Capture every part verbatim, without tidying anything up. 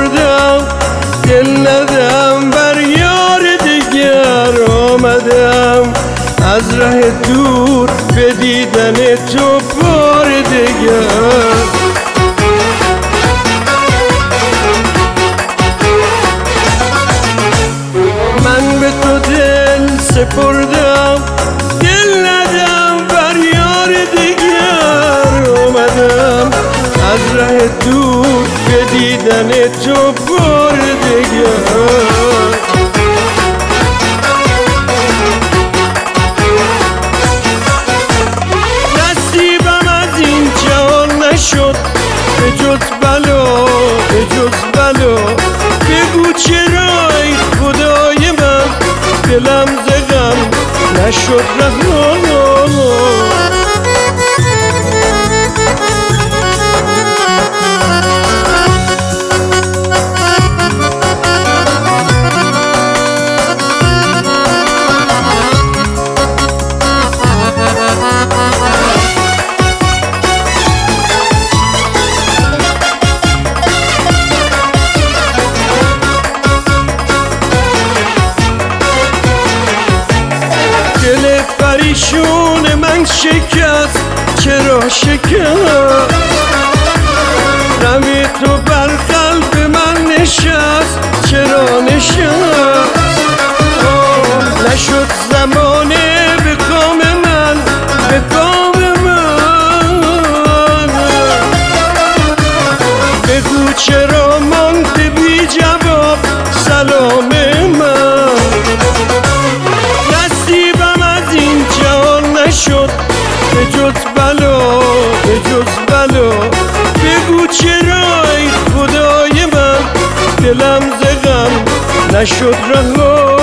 سپردم، دل ندم بر یار دیگر. آمدم از ره دور به دیدن تو بار دیگر. من به تو دل سپردم، دل ندم بر یار دیگر. آمدم از ره دور به دیدن تو بار دیگر. نصیبم از این جهان نشد به جز بلا، به جز بلا. بگو چرای خدای من دلم ز غم نشد رها. دل پریشون من شکست، چرا شکست؟ غم تو بر قلب من نشست، چرا نشست؟ نشد زمانه به کام من، به کام من. بگو چرا مانده بی جواب سلام من. شد به جز بلا، به جز بلا. بگو چرای خدای من دلم ز غم نشد رها.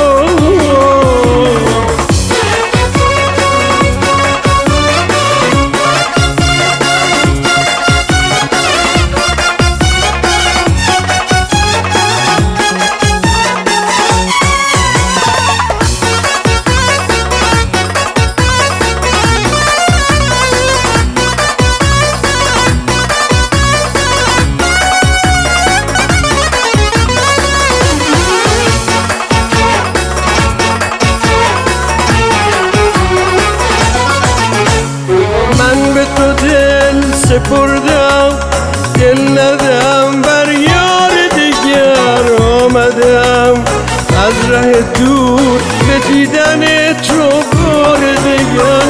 سپردم، دل ندم بر یار دیگر. آمدم از ره دور به دیدن تو بار دیگر.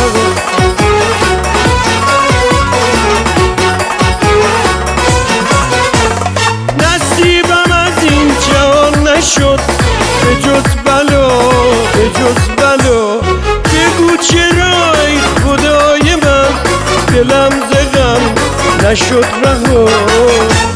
نصیبم از این جهان نشد به جز بلا، به جز بلا. بگو چرای خدای من دلم ز غم نشد رها.